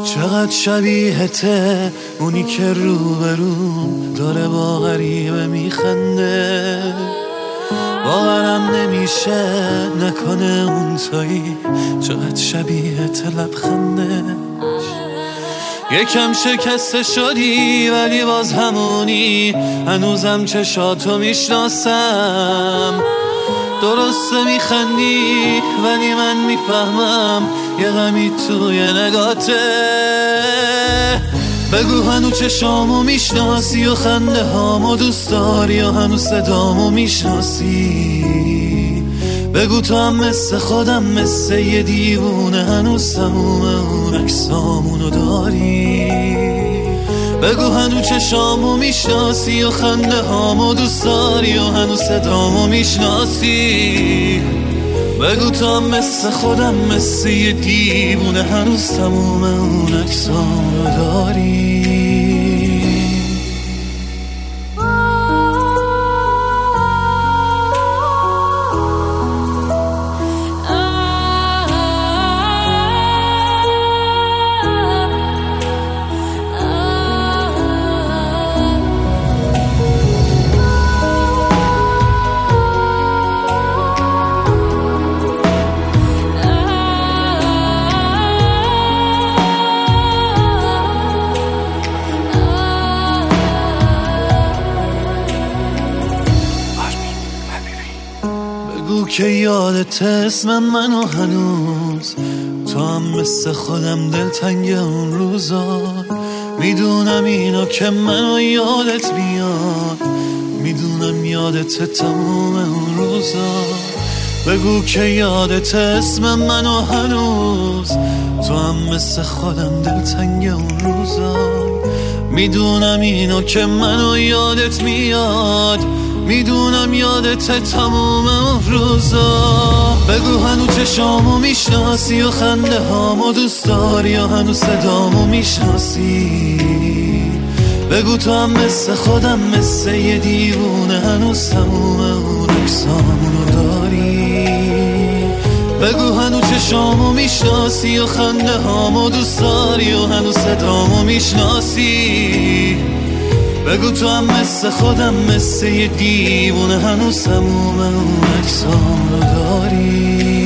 چقدر شبیهته اونی که روبروم داره با غریبه میخنده. باورم نمیشه نکنه اون تویی. چقدر شبیهته لبخنده. یکم شکسته شدی ولی باز همونی. هنوزم چشاتو میشناسم. درسته میخندی ولی من میفهمم یه غمی توی نگاته. بگو هنو چشامو میشناسی و خنده هامو دوست داری و هنو صدامو میشناسی. بگو تو هم مثل خودم مثل یه دیوونه هنوز تموم اون عکسامونو داری. بگو هنو چشامو میشناسی و خنده هامو دوست داری و هنو صدامو میشناسی. بگو تو هم مثل خودم مثل یه دیوونه هنوز تموم اون عکسامونو داری. بگو که یادت اسم منو هنوز. تو هم مثل خودم دلتنگ اون روزا. میدونم اینو که منو یادت میاد. میدونم یادت تموم اون روزا. بگو که یادت اسم منو هنوز. تو هم مثل خودم دلتنگ اون روزا. میدونم اینو که منو یادت میاد. میدونم یادت تموم اون روزا. بگو هنو چشامو میشناسی و خنده هامو دوست داری و هنو صدامو میشناسی. بگو تو هم مثل خودم مثل یه دیوونه هنوز تموم اون عکسامونو داری. بگو هنو چشامو میشناسی و خنده هامو دوست داری و هنو صدامو میشناسی. بگو تو هم مثل خودم مثل یه دیوونه هنوز تموم اون عکسامونو داری.